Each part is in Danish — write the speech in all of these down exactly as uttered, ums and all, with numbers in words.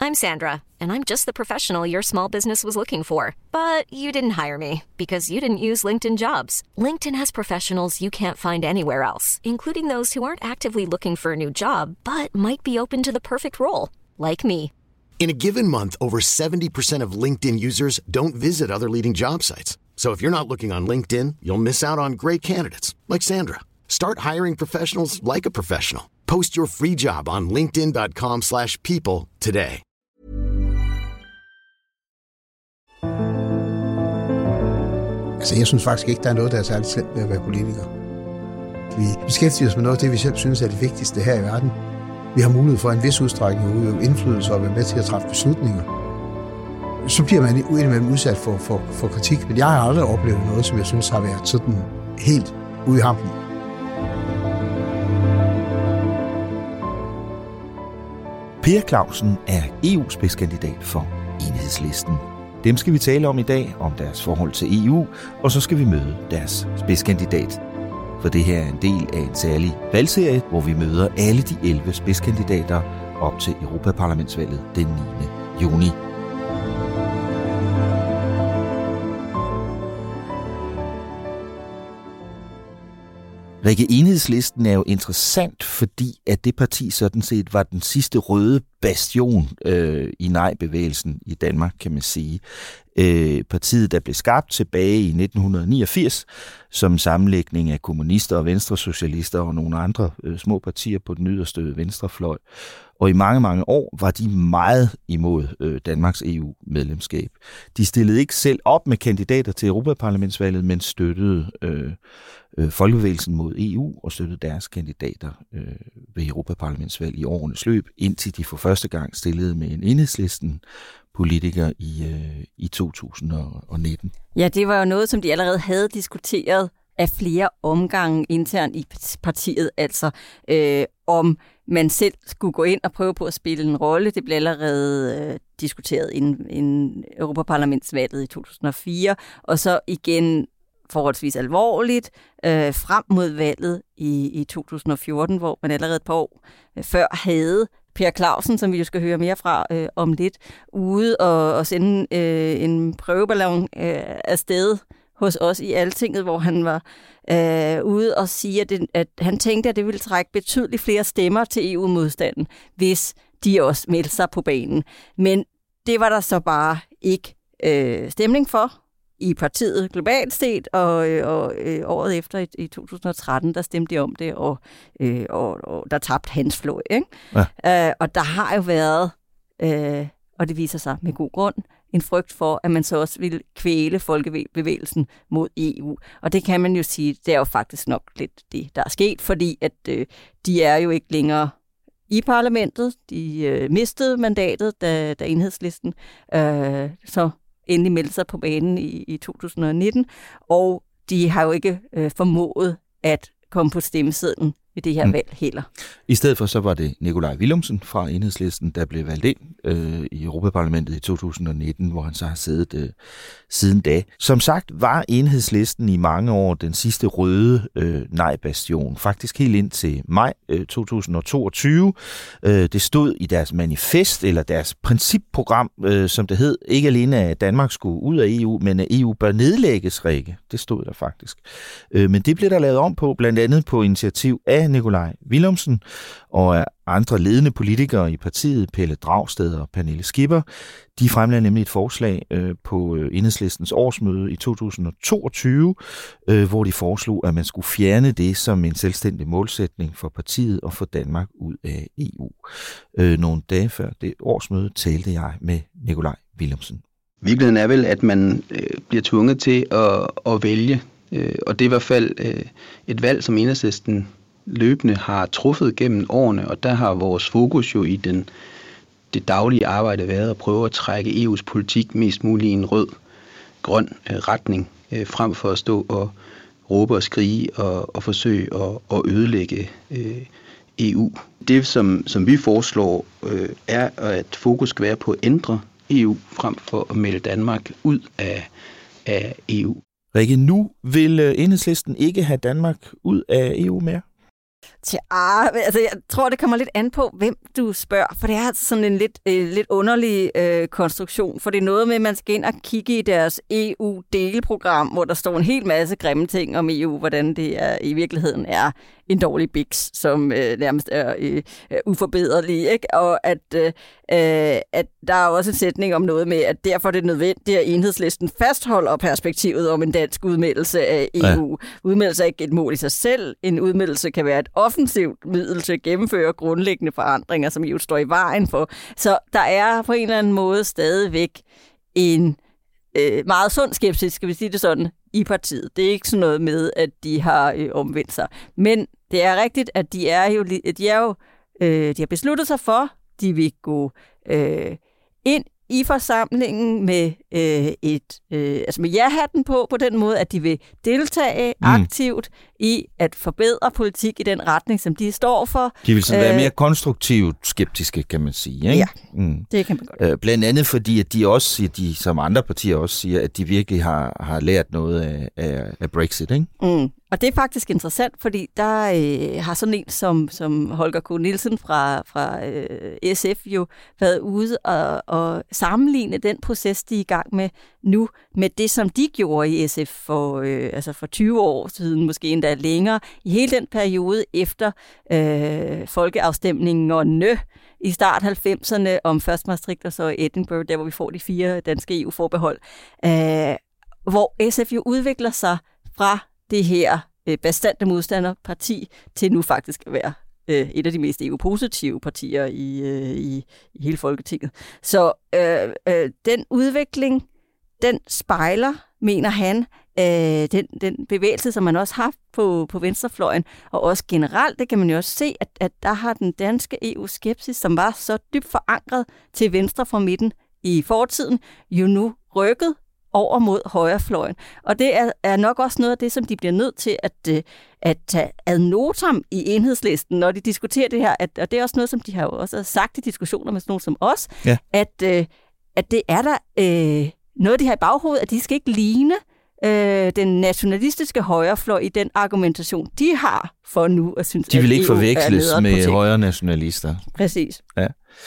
I'm Sandra, and I'm just the professional your small business was looking for. But you didn't hire me because you didn't use LinkedIn Jobs. LinkedIn has professionals you can't find anywhere else, including those who aren't actively looking for a new job, but might be open to the perfect role, like me. In a given month, over seventy percent of LinkedIn users don't visit other leading job sites. So if you're not looking on LinkedIn, you'll miss out on great candidates like Sandra. Start hiring professionals like a professional. Post your free job on linkedin dot com slash people today. Altså, jeg synes faktisk ikke, der er noget, der er særligt slemt ved at være politiker. Vi beskæftiger os med noget af det, vi selv synes er det vigtigste her i verden. Vi har mulighed for en vis udstrækning at udøve indflydelse og være med til at træffe beslutninger. Så bliver man indimellem udsat for, for, for kritik, men jeg har aldrig oplevet noget, som jeg synes har været sådan helt ude i hampen. Per Clausen er E U-spidskandidat for Enhedslisten. Dem skal vi tale om i dag, om deres forhold til E U, og så skal vi møde deres spidskandidat. For det her er en del af en særlig valgserie, hvor vi møder alle de elleve spidskandidater op til Europaparlamentsvalget den niende juni. Rikke, Enhedslisten er jo interessant, fordi at det parti sådan set var den sidste røde bastion øh, i nej-bevægelsen i Danmark, kan man sige. Øh, partiet, der blev skabt tilbage i nitten niogfirs som sammenlægning af kommunister og venstresocialister og nogle andre øh, små partier på den yderste venstrefløj. Og i mange, mange år var de meget imod øh, Danmarks E U-medlemskab. De stillede ikke selv op med kandidater til Europaparlamentsvalget, men støttede øh, øh, folkebevægelsen mod E U og støttede deres kandidater øh, ved Europaparlamentsvalg i årenes løb, indtil de for første gang stillede med en Enhedslisten politiker i, øh, i to tusind og nitten. Ja, det var jo noget, som de allerede havde diskuteret af flere omgange internt i partiet, altså øh, om man selv skulle gå ind og prøve på at spille en rolle. Det blev allerede øh, diskuteret inden, inden Europaparlamentsvalget i to tusind og fire, og så igen forholdsvis alvorligt øh, frem mod valget i, i to tusind og fjorten, hvor man allerede et par år øh, før havde Per Clausen, som vi jo skal høre mere fra øh, om lidt, ude og, og sende øh, en prøveballon øh, afsted hos os i Altinget, hvor han var øh, ude og sige, at, det, at han tænkte, at det ville trække betydeligt flere stemmer til E U-modstanden, hvis de også meldte sig på banen. Men det var der så bare ikke øh, stemning for i partiet globalt set, og, og øh, året efter i, i to tusind og tretten, der stemte de om det, og, øh, og, og der tabte hans fløj. Ikke? Ja. Øh, og der har jo været, øh, og det viser sig med god grund, en frygt for, at man så også vil kvæle folkebevægelsen mod E U. Og det kan man jo sige, det er jo faktisk nok lidt det, der er sket, fordi at øh, de er jo ikke længere i parlamentet. De øh, mistede mandatet, da, da Enhedslisten øh, så endelig meldte sig på banen i, i to tusind og nitten, og de har jo ikke øh, formået at komme på stemmesedlen ved det her mm. valg heller. I stedet for så var det Nikolaj Villumsen fra Enhedslisten, der blev valgt ind øh, i Europaparlamentet i to tusind og nitten, hvor han så har siddet øh, siden da. Som sagt var Enhedslisten i mange år den sidste røde øh, nej-bastion, faktisk helt ind til maj øh, to tusind og toogtyve. Øh, det stod i deres manifest, eller deres principprogram, øh, som det hed, ikke alene at Danmark skulle ud af E U, men at E U bør nedlægges, Rikke. Det stod der faktisk. Øh, men det blev der lavet om på, blandt andet på initiativ af Nikolaj Villumsen og af andre ledende politikere i partiet, Pelle Dragsted og Pernille Skipper. De fremlagde nemlig et forslag øh, på Enhedslistens årsmøde i to tusind og toogtyve, øh, hvor de foreslog, at man skulle fjerne det som en selvstændig målsætning for partiet og få Danmark ud af E U. Øh, nogle dage før det årsmøde talte jeg med Nikolaj Villumsen. Virkeligheden er vel, at man øh, bliver tvunget til at, at vælge, øh, og det er i hvert fald øh, et valg, som Enhedslisten løbende har truffet gennem årene, og der har vores fokus jo i den, det daglige arbejde været at prøve at trække E U's politik mest muligt i en rød-grøn øh, retning, øh, frem for at stå og råbe og skrige og, og forsøge at, at ødelægge øh, E U. Det, som, som vi foreslår, øh, er, at fokus skal være på at ændre E U, frem for at melde Danmark ud af, af E U. Rikke, nu vil Enhedslisten ikke have Danmark ud af E U mere? Tja, altså jeg tror, det kommer lidt an på, hvem du spørger, for det er altså sådan en lidt, øh, lidt underlig øh, konstruktion, for det er noget med, at man skal ind og kigge i deres E U-delprogram, hvor der står en hel masse grimme ting om E U, hvordan det er, i virkeligheden er en dårlig biks, som øh, nærmest er øh, uforbederlig, ikke? Og at, øh, at der er også en sætning om noget med, at derfor er det nødvendigt, at Enhedslisten fastholder perspektivet om en dansk udmeldelse af E U. Ja. Udmeldelse er ikke et mål i sig selv. En udmeldelse kan være et offensivt middel til at gennemføre grundlæggende forandringer, som E U står i vejen for. Så der er på en eller anden måde stadigvæk en øh, meget sund skepsis, skal vi sige det sådan, i partiet. Det er ikke sådan noget med, at de har øh, omvendt sig. Men det er rigtigt, at de er jo, de er jo øh, de har besluttet sig for, de vil gå øh, ind i forsamlingen med øh, et øh, altså med ja-hatten på, på den måde, at de vil deltage mm. aktivt i at forbedre politik i den retning, som de står for. De vil sådan øh, være mere konstruktivt skeptiske, kan man sige. Ikke? Ja, mm. det kan man godt. Øh, blandt andet fordi, at de også siger, de, som andre partier også siger, at de virkelig har, har lært noget af, af, af Brexit, ikke? Mm. Og det er faktisk interessant, fordi der øh, har sådan en som, som Holger K. Nielsen fra, fra øh, S F jo været ude og, og sammenligne den proces, de er i gang med nu, med det, som de gjorde i S F for, øh, altså for tyve år siden, måske endda længere, i hele den periode efter øh, folkeafstemningen og nø i start halvfemserne om først Maastricht og så Edinburgh, der hvor vi får de fire danske E U-forbehold, øh, hvor S F jo udvikler sig fra det her øh, bastante modstanderparti til nu faktisk at være øh, et af de mest E U-positive partier i, øh, i, i hele Folketinget. Så øh, øh, den udvikling, den spejler, mener han, øh, den, den bevægelse, som man også har haft på, på venstrefløjen, og også generelt, det kan man jo også se, at, at der har den danske E U-skepsis, som var så dybt forankret til venstre fra midten i fortiden, jo nu rykket over mod højrefløjen. Og det er, er nok også noget af det, som de bliver nødt til at, at tage ad notam i Enhedslisten, når de diskuterer det her. At, og det er også noget, som de har jo også sagt i diskussioner med sådan nogen som os, ja. at, at det er der øh, noget, de har i baghovedet, at de skal ikke ligne øh, den nationalistiske højrefløj i den argumentation, de har for nu at synes, de vil ikke at E U forveksles med højre nationalister. Præcis. Ja.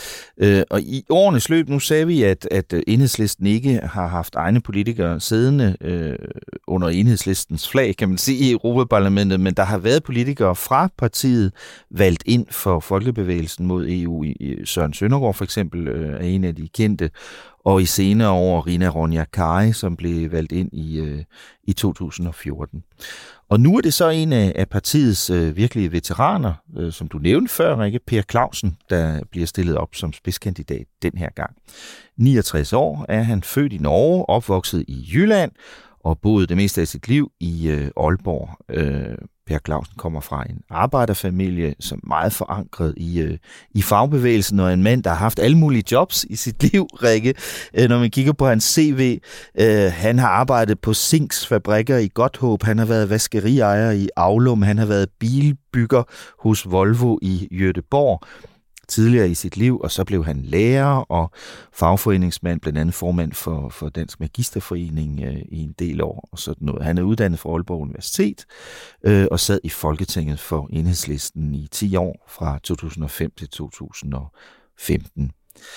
Øh, og i årenes løb, nu sagde vi, at, at Enhedslisten ikke har haft egne politikere siddende øh, under Enhedslistens flag, kan man sige, i Europaparlamentet, men der har været politikere fra partiet valgt ind for Folkebevægelsen mod E U. Søren Søndergaard for eksempel øh, er en af de kendte, og i senere år Rina Ronja Kari, som blev valgt ind i, øh, i to tusind og fjorten. Og nu er det så en af, af partiets øh, virkelige veteraner, øh, som du nævnte før, Rikke, Per Clausen, der bliver stillet op som spidskandidat den her gang. niogtres år er han, født i Norge, opvokset i Jylland og boet det meste af sit liv i øh, Aalborg. Øh, Per Clausen kommer fra en arbejderfamilie, som er meget forankret i, øh, i fagbevægelsen, og en mand, der har haft alle mulige jobs i sit liv, Rikke. Øh, når man kigger på hans C V, øh, han har arbejdet på Zinks fabrikker i Godthåb, han har været vaskeriager i Aulum, han har været bilbygger hos Volvo i Göteborg tidligere i sit liv, og så blev han lærer og fagforeningsmand, blandt andet formand for, for Dansk Magisterforening øh, i en del år og sådan noget. Han er uddannet fra Aalborg Universitet øh, og sad i Folketinget for Enhedslisten i ti år fra to tusind og fem til to tusind og femten.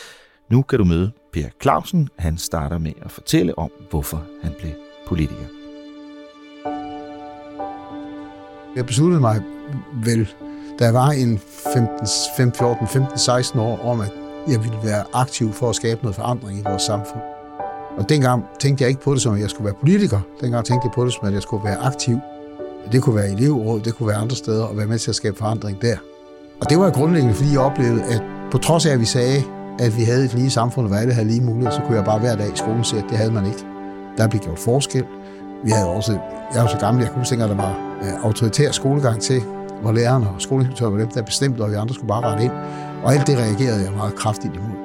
Nu kan du møde Per Clausen. Han starter med at fortælle om, hvorfor han blev politiker. Jeg besluttede mig vel, da jeg var en femten, fjorten, femten, seksten år, om at jeg ville være aktiv for at skabe noget forandring i vores samfund. Og dengang tænkte jeg ikke på det som, at jeg skulle være politiker. Dengang tænkte jeg på det som, at jeg skulle være aktiv. Det kunne være i elevråd, det kunne være andre steder, og være med til at skabe forandring der. Og det var grundlæggende, fordi jeg oplevede, at på trods af, at vi sagde, at vi havde et lige samfund, og alle havde lige muligheder, så kunne jeg bare hver dag i skolen se, at det havde man ikke. Der blev gjort forskel. Vi havde også, jeg var så gammel, jeg kunne huske, at der var autoritær skolegang til, hvor lærerne og skoleinspektører var dem, der bestemte, og vi andre skulle bare rette ind. Og alt det reagerede jeg meget kraftigt imod.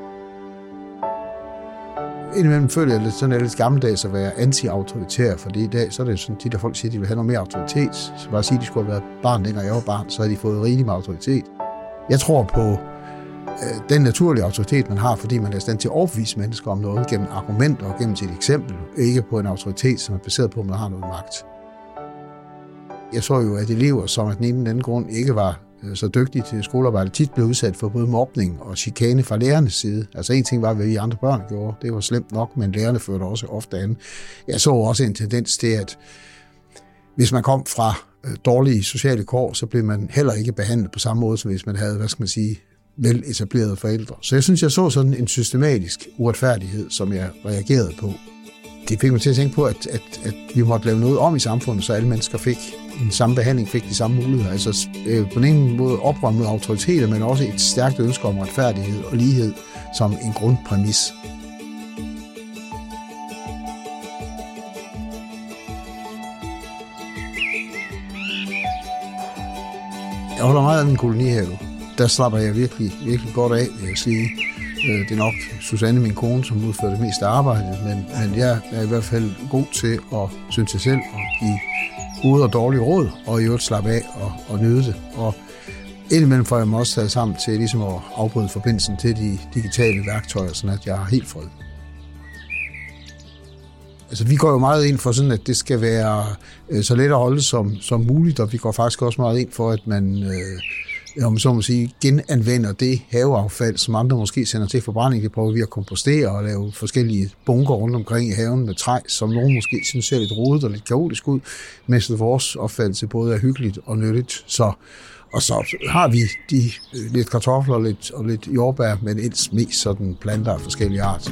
Indimellem følte jeg lidt sådan er lidt gammeldags at være anti-autoritær, fordi i dag så er det sådan, de der folk siger, at de vil have noget mere autoritet. Så bare sige, at de skulle have været barn, dengang jeg var barn, så har de fået rigeligt med autoritet. Jeg tror på øh, den naturlige autoritet, man har, fordi man er i stand til at overbevise mennesker om noget gennem argumenter og gennem sit eksempel, ikke på en autoritet, som er baseret på, at man har noget magt. Jeg så jo, at elever, som af den ene eller anden grund ikke var så dygtige til skolearbejde, tit blev udsat for både mobning og chikane fra lærernes side. Altså en ting var, hvad vi andre børn gjorde. Det var slemt nok, men lærerne førte også ofte an. Jeg så også en tendens til, at hvis man kom fra dårlige sociale kår, så blev man heller ikke behandlet på samme måde, som hvis man havde, hvad skal man sige, vel etablerede forældre. Så jeg synes, jeg så sådan en systematisk uretfærdighed, som jeg reagerede på. Det fik mig til at tænke på, at, at, at vi måtte lave noget om i samfundet, så alle mennesker fik den samme behandling, fik de samme muligheder. Altså øh, på den ene måde oprør mod autoriteter, men også et stærkt ønske om retfærdighed og lighed som en grundpræmis. Jeg holder meget af min kolonihave. Der slapper jeg virkelig, virkelig godt af, vil jeg sige. Det er nok Susanne, min kone, som udfører det meste af arbejdet, men, men jeg er i hvert fald god til at synes jeg selv og give gode og dårlige råd, og i øvrigt slappe af og, og nyde det. Og indimellem får jeg mig også taget sammen til ligesom at afbryde forbindelsen til de digitale værktøjer, sådan at jeg har helt fred. Altså, vi går jo meget ind for sådan, at det skal være øh, så let at holde som, som muligt, og vi går faktisk også meget ind for, at man øh, om så må sige, genanvender det haveaffald, som andre måske sender til forbrænding. Det prøver vi at kompostere og lave forskellige bunker rundt omkring i haven med træ, som nogen måske synes ser lidt rodet og lidt kaotisk ud, mens vores opfattelse både er hyggeligt og nyttigt. Så, og så har vi de øh, lidt kartofler og lidt, og lidt jordbær, men ellers mest sådan planter af forskellige art.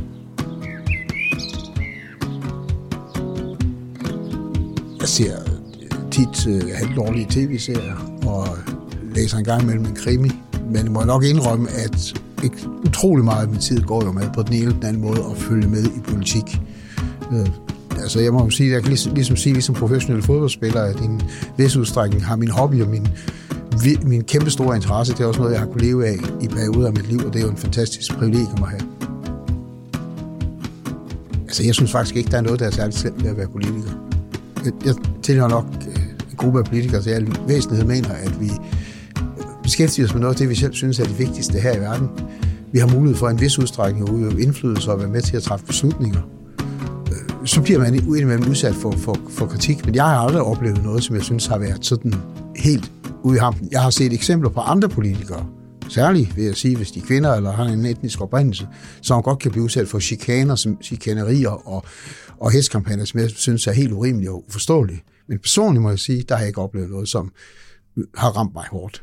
Jeg ser tit uh, halvdårlige tv-serier og læser en gang imellem en krimi, men jeg må nok indrømme, at ikke utrolig meget af min tid går jo med på den ene eller den anden måde at følge med i politik. Uh, altså jeg må jo sige, jeg kan ligesom, ligesom sige, ligesom professionelle fodboldspiller, at i en vis udstrækning har min hobby og min, min kæmpe store interesse, det er også noget, jeg har kunnet leve af i perioder af mit liv, og det er jo en fantastisk privilegium at have. Altså jeg synes faktisk ikke, der er noget, der er særligt slemt ved at være politiker. Jeg tilhører nok en gruppe af politikere, så jeg i væsentlighed mener, at vi beskæftiger os med noget af det, vi selv synes er det vigtigste her i verden. Vi har mulighed for en vis udstrækning at udøve indflydelse og være med til at træffe beslutninger. Så bliver man indimellem udsat for, for, for kritik, men jeg har aldrig oplevet noget, som jeg synes har været sådan helt ude i hampen. Jeg har set eksempler på andre politikere, særligt vil jeg sige, hvis de er kvinder eller har en etnisk oprindelse, som godt kan blive udsat for chikaner, som chikanerier og, og hætskampagner, som jeg synes er helt urimelige og uforståelige. Men personligt må jeg sige, der har jeg ikke oplevet noget, som har ramt mig hårdt.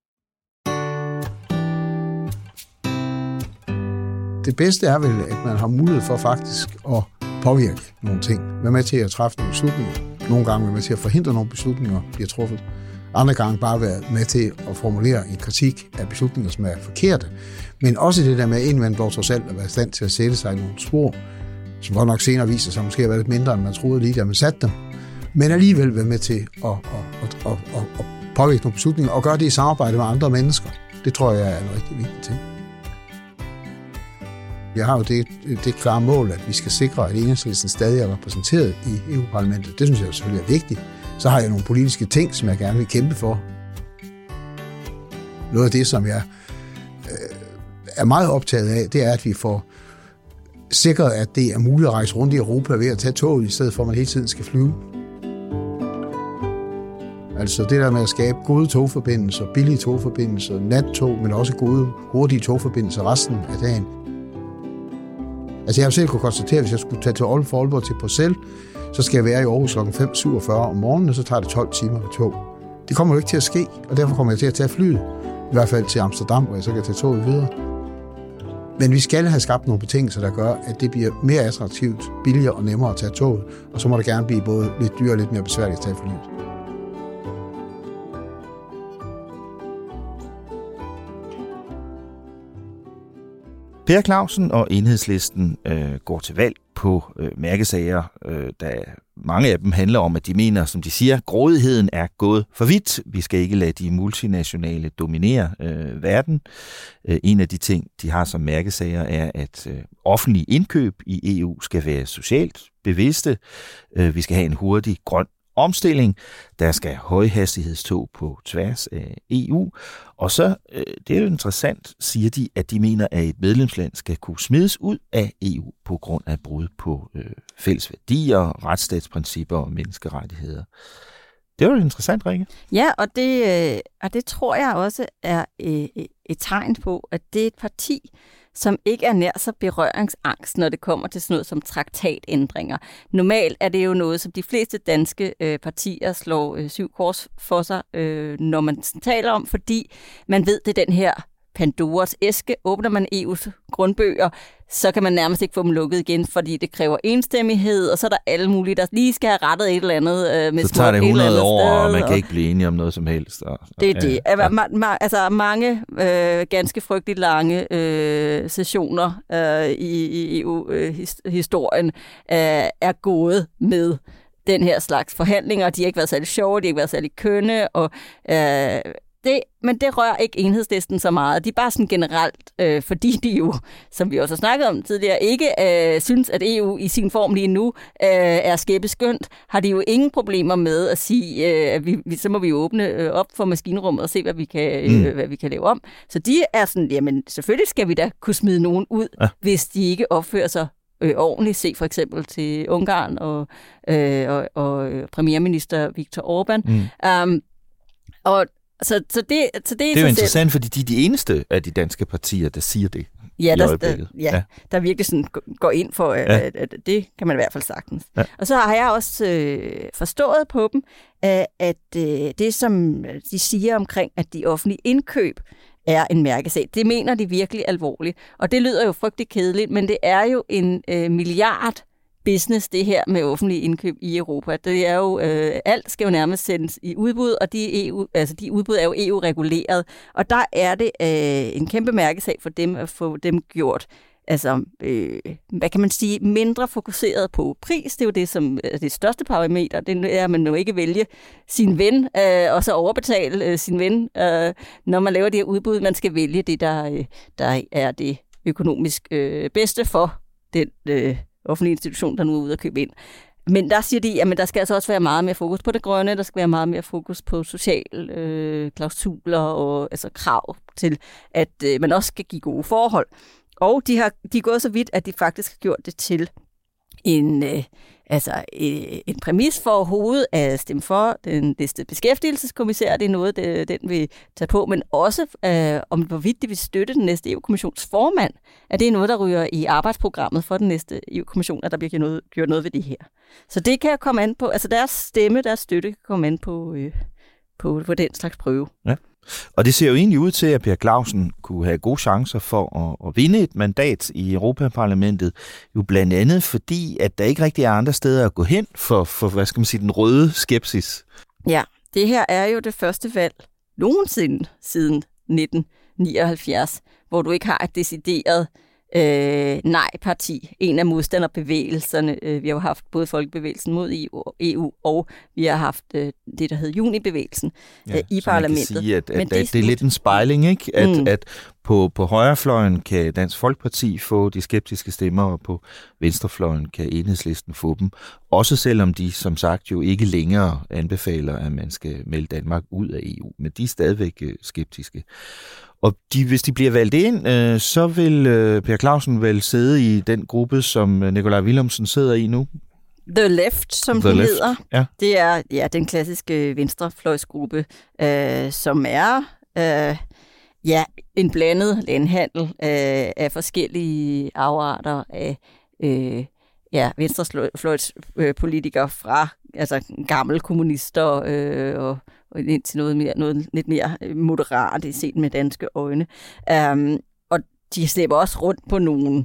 Det bedste er vel, at man har mulighed for faktisk at påvirke nogle ting. Være med til at træffe nogle beslutninger. Nogle gange være med til at forhindre nogle beslutninger bliver truffet. Andre gange bare være med til at formulere en kritik af beslutninger, som er forkerte. Men også det der med at indvende dog trods alt at være i stand til at sætte sig i nogle spor, som godt nok senere viser sig måske at være lidt mindre, end man troede lige, da man satte dem. Men alligevel være med til at, at, at, at, at påvirke nogle beslutninger og gøre det i samarbejde med andre mennesker. Det tror jeg er en rigtig vigtig ting. Jeg har jo det, det klare mål, at vi skal sikre, at Enhedslisten stadig er repræsenteret i E U-parlamentet. Det synes jeg selvfølgelig er vigtigt. Så har jeg nogle politiske ting, som jeg gerne vil kæmpe for. Noget af det, som jeg øh, er meget optaget af, det er, at vi får sikret, at det er muligt at rejse rundt i Europa ved at tage toget, i stedet for at man hele tiden skal flyve. Altså det der med at skabe gode togforbindelser, billige togforbindelser, nattog, men også gode, hurtige togforbindelser resten af dagen. Altså jeg har selv kunne konstatere, at hvis jeg skulle tage til Aalborg, Aalborg til Bruxelles, så skal jeg være i Aarhus klokken fem syvogfyrre om morgenen, og så tager det tolv timer med tog. Det kommer jo ikke til at ske, og derfor kommer jeg til at tage flyet. I hvert fald til Amsterdam, hvor jeg så kan tage toget videre. Men vi skal have skabt nogle betingelser, der gør, at det bliver mere attraktivt, billigere og nemmere at tage toget, og så må det gerne blive både lidt dyrere og lidt mere besværligt at tage flyet. Per Clausen og Enhedslisten øh, går til valg på øh, mærkesager, øh, der mange af dem handler om, at de mener, som de siger, grådigheden er gået for vidt. Vi skal ikke lade de multinationale dominere øh, verden. Øh, en af de ting, de har som mærkesager, er, at øh, offentlige indkøb i E U skal være socialt bevidste. Øh, vi skal have en hurtig grøn omstilling. Der skal højhastighedstog på tværs af E U. Og så, det er jo interessant, siger de, at de mener, at et medlemsland skal kunne smides ud af E U på grund af brud på øh, fælles værdier, retsstatsprincipper og menneskerettigheder. Det var jo interessant, Rikke. Ja, og det, øh, og det tror jeg også er øh, et tegn på, at det er et parti, som ikke er nær så berøringsangst, når det kommer til sådan noget som traktatændringer. Normalt er det jo noget, som de fleste danske øh, partier slår øh, syv kors for sig, øh, når man taler om, fordi man ved, det er den her Pandoras æske. Åbner man E U's grundbøger, så kan man nærmest ikke få dem lukket igen, fordi det kræver enstemmighed, og så er der alle mulige, der lige skal have rettet et eller andet øh, med så tager det hundrede år, sted, og man kan ikke blive enige om noget som helst. Og, det er det. Ja, ja. Ma- ma- altså mange øh, ganske frygteligt lange øh, sessioner øh, i, i E U-historien øh, er gået med den her slags forhandlinger. De har ikke været særlig sjove, de har ikke været særlig kønne, og øh, Det, men det rører ikke Enhedslisten så meget. De er bare sådan generelt, øh, fordi de jo, som vi også har snakket om tidligere, ikke øh, synes, at E U i sin form lige nu øh, er skæbeskyndt, har de jo ingen problemer med at sige, øh, at vi, så må vi åbne øh, op for maskinrummet og se, hvad vi kan, øh, mm. hvad vi kan lave om. Så de er sådan, jamen selvfølgelig skal vi da kunne smide nogen ud, ja. hvis de ikke opfører sig øh, ordentligt. Se for eksempel til Ungarn og, øh, og, og premierminister Viktor Orbán. Mm. Um, og Så, så det, så det, det er jo interessant, fordi de er de eneste af de danske partier, der siger det ja, i der, øjeblikket. Der, ja, ja, der virkelig sådan går ind for, at, ja. at, at det kan man i hvert fald sagtens. Ja. Og så har jeg også øh, forstået på dem, at, at øh, det, som de siger omkring, at de offentlige indkøb er en mærkesag, det mener de virkelig alvorligt. Og det lyder jo frygtelig kedeligt, men det er jo en øh, milliard business, det her med offentlige indkøb i Europa. Det er jo, øh, alt skal jo nærmest sendes i udbud, og de, E U, altså de udbud er jo E U-reguleret. Og der er det øh, en kæmpe mærkesag for dem at få dem gjort, altså, øh, hvad kan man sige, mindre fokuseret på pris. Det er jo det, som er det største parameter. Det er, at man jo ikke vælge sin ven, øh, og så overbetale øh, sin ven, øh, når man laver det her udbud. Man skal vælge det, der, øh, der er det økonomisk øh, bedste for den øh, offentlig institution, der nu er ude at købe ind. Men der siger de, at der skal altså også være meget mere fokus på det grønne, der skal være meget mere fokus på sociale øh, klausuler og altså krav til, at øh, man også skal give gode forhold. Og de har de er gået så vidt, at de faktisk har gjort det til en, øh, altså, øh, en præmis for overhovedet at stemme for den næste beskæftigelseskommissær. Det er noget, det, den vil tage på, men også øh, om hvorvidt de vil støtte den næste E U-kommissions formand. At det er noget, der ryger i arbejdsprogrammet for den næste E U-kommission, at der bliver gjort noget, gjort noget ved det her. Så det kan komme an på, altså deres stemme, deres støtte kan komme an på, øh, på, på den slags prøve. Ja. Og det ser jo egentlig ud til, at Per Clausen kunne have gode chancer for at, at vinde et mandat i Europaparlamentet, jo blandt andet fordi, at der ikke rigtig er andre steder at gå hen for, for hvad skal man sige, den røde skepsis. Ja, det her er jo det første valg nogensinde siden nitten nioghalvfjerds, hvor du ikke har et decideret øh, nej-parti. En af modstanderbevægelserne. Øh, vi har jo haft både Folkebevægelsen mod E U, og vi har haft øh, det, der hed Junibevægelsen øh, ja, i parlamentet. Man kan sige, at, at, at det, er det er lidt en spejling, ikke? At, mm. at på, på højrefløjen kan Dansk Folkeparti få de skeptiske stemmer, og på venstrefløjen kan Enhedslisten få dem. Også selvom de, som sagt, jo ikke længere anbefaler, at man skal melde Danmark ud af E U. Men de er stadigvæk skeptiske. Og de, hvis de bliver valgt ind, øh, så vil øh, Per Clausen vel sidde i den gruppe, som Nikolaj Villumsen sidder i nu? The Left, som The den Left. hedder. Ja. Det er ja, den klassiske venstrefløjsgruppe, øh, som er øh, ja, en blandet landhandel øh, af forskellige afarter af øh, ja, venstrefløjspolitikere fra altså gamle kommunister øh, og og ind til noget, mere, noget lidt mere moderat set med danske øjne. Um, og de slipper også rundt på nogle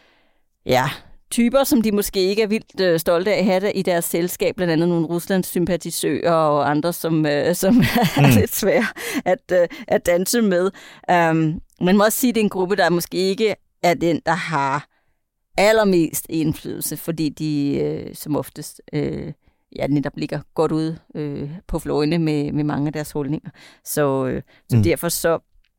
ja, typer, som de måske ikke er vildt øh, stolte af at have i deres selskab, blandt andet nogle Ruslands sympatisører og andre, som, øh, som mm. er lidt svære at, øh, at danse med. Um, man må også sige, at det er en gruppe, der måske ikke er den, der har allermest indflydelse, fordi de øh, som oftest øh, ja, netop ligger godt ude øh, på fløjene med, med mange af deres holdninger. Så, øh, så mm. derfor så,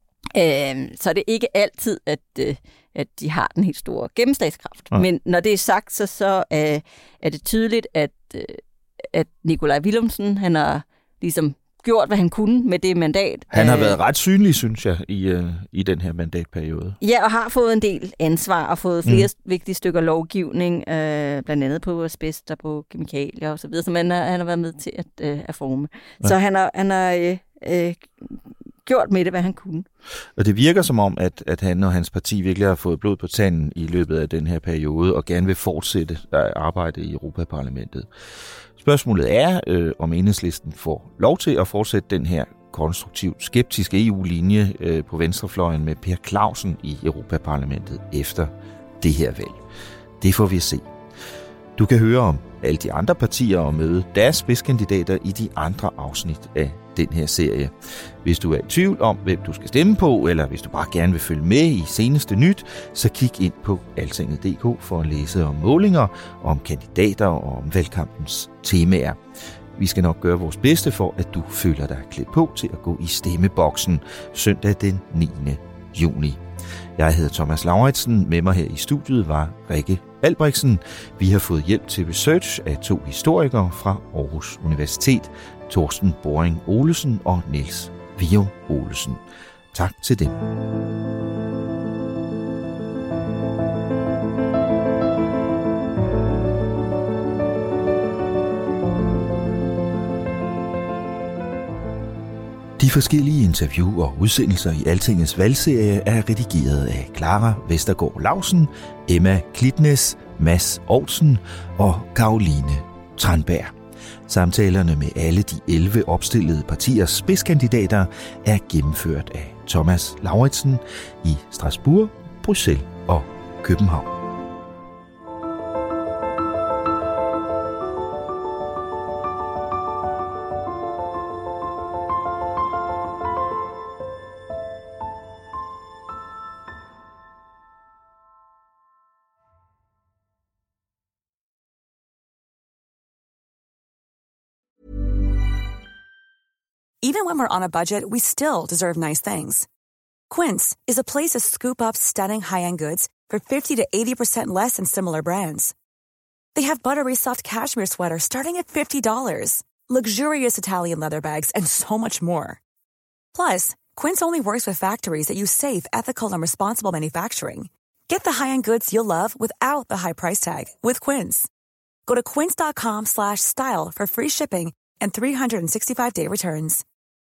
øh, så er det ikke altid, at, øh, at de har den helt store gennemslagskraft. Ja. Men når det er sagt, så, så øh, er det tydeligt, at, øh, at Nikolaj Villumsen, han har ligesom gjort, hvad han kunne med det mandat. Han har været ret synlig, synes jeg, i, øh, i den her mandatperiode. Ja, og har fået en del ansvar og fået flere mm. vigtige stykker lovgivning, øh, blandt andet på asbest og på kemikalier og så videre, som han har, han har været med til at, øh, at forme. Ja. Så han har, han har øh, øh, gjort med det, hvad han kunne. Og det virker som om, at, at han og hans parti virkelig har fået blod på tanden i løbet af den her periode, og gerne vil fortsætte at arbejde i Europaparlamentet. Spørgsmålet er, øh, om Enhedslisten får lov til at fortsætte den her konstruktivt skeptiske E U-linje øh, på venstrefløjen med Per Clausen i Europaparlamentet efter det her valg. Det får vi at se. Du kan høre om alle de andre partier og møde deres spidskandidater i de andre afsnit af den her serie. Hvis du er i tvivl om, hvem du skal stemme på, eller hvis du bare gerne vil følge med i seneste nyt, så kig ind på altinget punktum d k for at læse om målinger, om kandidater og om valgkampens temaer. Vi skal nok gøre vores bedste for, at du føler dig klædt på til at gå i stemmeboksen søndag den niende juni. Jeg hedder Thomas Lauritsen. Med mig her i studiet var Rikke Albrechtsen. Vi har fået hjælp til research af to historikere fra Aarhus Universitet, Torsten Boring Olesen og Niels Vio Olesen. Tak til dem. De forskellige interview og udsendelser i Altingets valgserie er redigeret af Clara Vestergaard Lausen, Emma Klitnes, Mads Aarhusen og Karoline Tranberg. Samtalerne med alle de elleve opstillede partiers spidskandidater er gennemført af Thomas Lauritsen i Strasbourg, Bruxelles og København. Even when we're on a budget, we still deserve nice things. Quince is a place to scoop up stunning high-end goods for fifty to eighty percent less than similar brands. They have buttery soft cashmere sweaters starting at fifty dollars, luxurious Italian leather bags, and so much more. Plus, Quince only works with factories that use safe, ethical, and responsible manufacturing. Get the high-end goods you'll love without the high price tag with Quince. Go to quince dot com slash style for free shipping and three hundred sixty-five day returns.